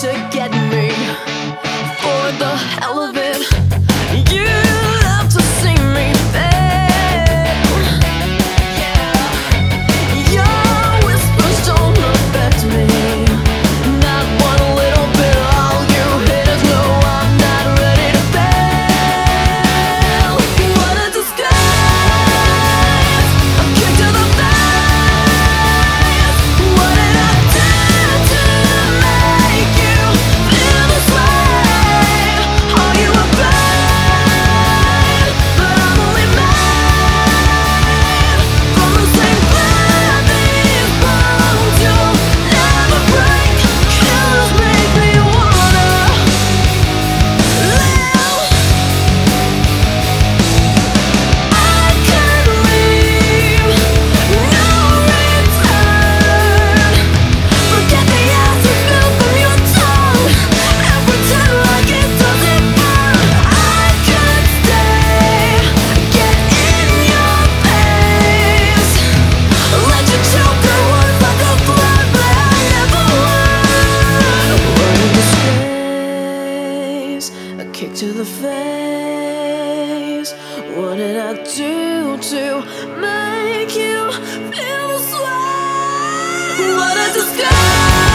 to get me for the hell of it. You love to see me fail. Your whispers don't affect me, not one little bit. All you haters know I'm not ready to fail. What a disguise, a kick to the face. What did I do to make you feel this way? Are you afraid that I'm only made from the same blood these bones? You'll never break. Kills make me wanna live. I can't leave, no return. Forget the acid spill from your tongue and pretend like it doesn't burn. I could stay, get in your face, let you choke your words like a flood, but I never would. What a disgrace, a kick to the face. What did I do to make you feel this way? What a disguise.